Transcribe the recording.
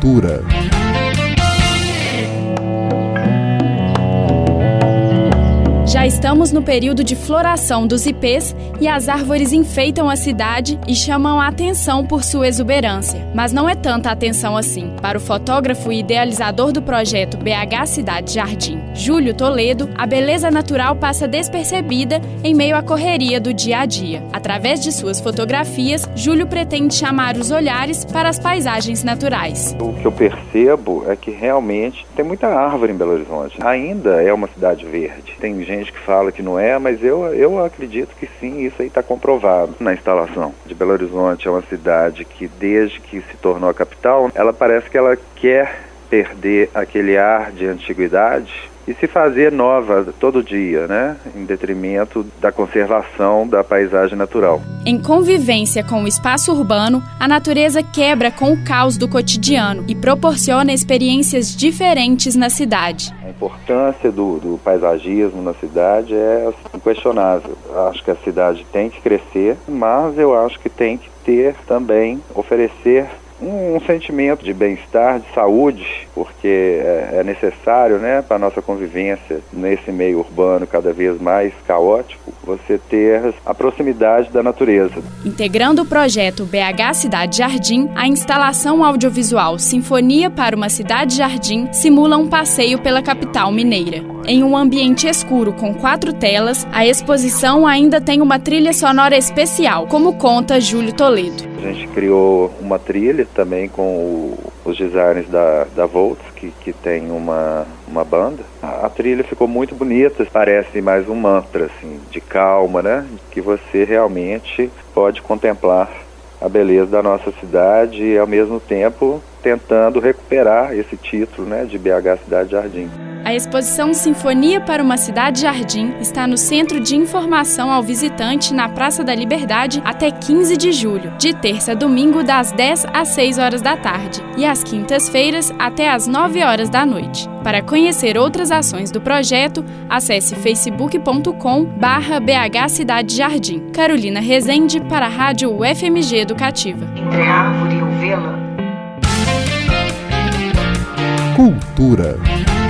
Cultura. Já estamos no período de floração dos ipês e as árvores enfeitam a cidade e chamam a atenção por sua exuberância. Mas não é tanta atenção assim. Para o fotógrafo e idealizador do projeto BH Cidade Jardim, Júlio Toledo, a beleza natural passa despercebida em meio à correria do dia a dia. Através de suas fotografias, Júlio pretende chamar os olhares para as paisagens naturais. O que eu percebo é que realmente tem muita árvore em Belo Horizonte. Ainda é uma cidade verde. Tem gente que fala que não é, mas eu acredito que sim, isso aí está comprovado na instalação. De Belo Horizonte é uma cidade que, desde que se tornou a capital, ela parece que ela quer perder aquele ar de antiguidade e se fazer nova todo dia, né? Em detrimento da conservação da paisagem natural. Em convivência com o espaço urbano, a natureza quebra com o caos do cotidiano e proporciona experiências diferentes na cidade. A importância do paisagismo na cidade é inquestionável. Acho que a cidade tem que crescer, mas eu acho que tem que ter também, oferecer um sentimento de bem-estar, de saúde, porque é necessário, né, para a nossa convivência nesse meio urbano cada vez mais caótico, você ter a proximidade da natureza. Integrando o projeto BH Cidade Jardim, a instalação audiovisual Sinfonia para uma Cidade Jardim simula um passeio pela capital mineira. Em um ambiente escuro com 4 telas, a exposição ainda tem uma trilha sonora especial, como conta Júlio Toledo. A gente criou uma trilha também com os designers da Volts, que tem uma banda. A trilha ficou muito bonita, parece mais um mantra assim, de calma, né? Que você realmente pode contemplar a beleza da nossa cidade e, ao mesmo tempo, tentando recuperar esse título, né, de BH Cidade Jardim. A exposição Sinfonia para uma Cidade Jardim está no Centro de Informação ao Visitante, na Praça da Liberdade, até 15 de julho, de terça a domingo, das 10 às 6 horas da tarde, e às quintas-feiras, até às 9 horas da noite. Para conhecer outras ações do projeto, acesse facebook.com/BH Cidade Jardim. Carolina Rezende, para a Rádio UFMG Educativa. Entre a árvore e o vela. Cultura.